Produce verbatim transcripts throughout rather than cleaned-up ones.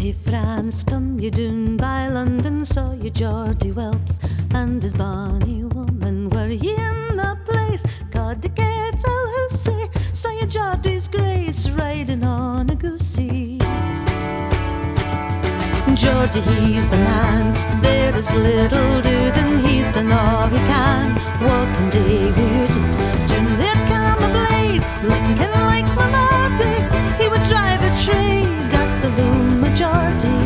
Hey France, come you doon by London, saw you Geordie whelps and his bonny woman. Were ye in the place called the Kettle Hussy? Saw you Geordie's Grace riding on a goosey. Geordie, he's the man, there is little dood, and he's done all he can. Walking day bearded, doon there came a blade, Lincoln like Lamarty. He would drive a trade at the loom of Geordie.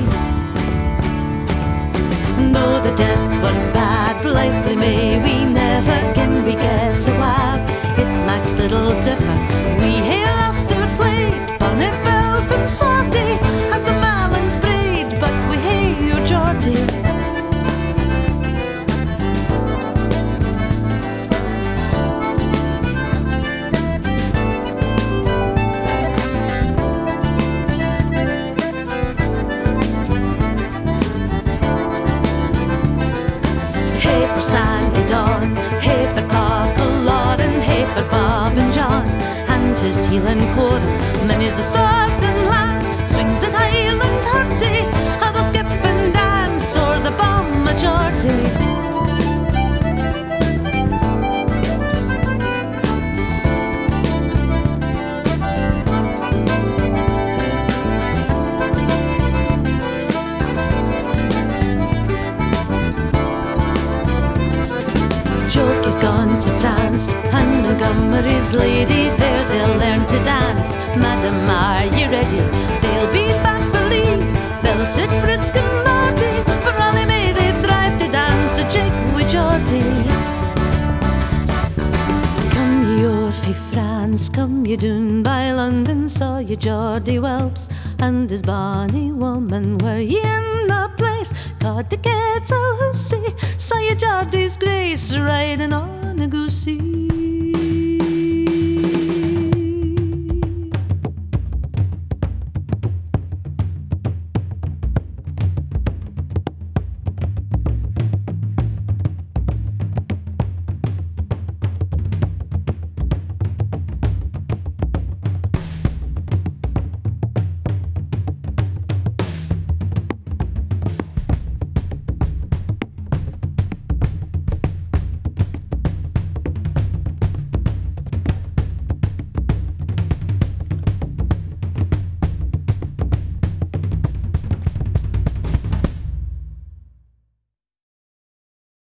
Though the death were bad, blithely may we never can we get a wab. It makes little differ, we hail Ulster play, bonnet belt and sortie, has a Malins braid, but we hail your Geordie. Hey for Sandy Dawn, hey for Cockle and hey for Bob and John, and his Hieland quorum, many's the sword and lance, swings at Highland Hurdy, how the skip and dance or the bomb majority. Jokey's gone to France, and Montgomery's lady, there they'll learn to dance. Madam, are you ready? They'll be back, believe, belted, brisk and naughty, for all they may they thrive to dance a jig with Geordie. Come ye o'er fae France, come ye doon by London, saw ye Geordie whelps and his bonny woman. Were ye in the place called the Kettle Hussy? Saw ye Geordie's Grace riding on